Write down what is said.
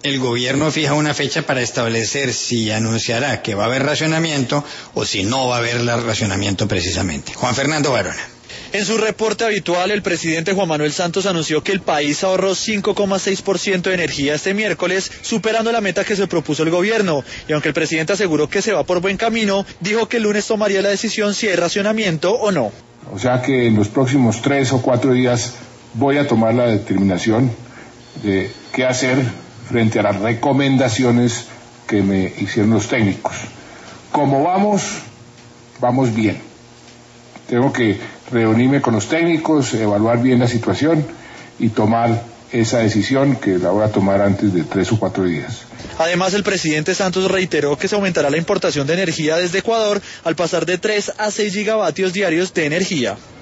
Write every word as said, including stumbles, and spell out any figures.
El gobierno fija una fecha para establecer si anunciará que va a haber racionamiento o si no va a haber racionamiento precisamente. Juan Fernando Barona. En su reporte habitual, el presidente Juan Manuel Santos anunció que el país ahorró cinco coma seis por ciento de energía este miércoles, superando la meta que se propuso el gobierno. Y aunque el presidente aseguró que se va por buen camino, dijo que el lunes tomaría la decisión si hay racionamiento o no. O sea que en los próximos tres o cuatro días voy a tomar la determinación de qué hacer frente a las recomendaciones que me hicieron los técnicos. Como vamos, vamos bien. Tengo que reunirme con los técnicos, evaluar bien la situación y tomar esa decisión que la voy a tomar antes de tres o cuatro días. Además, el presidente Santos reiteró que se aumentará la importación de energía desde Ecuador al pasar de tres a seis gigavatios diarios de energía.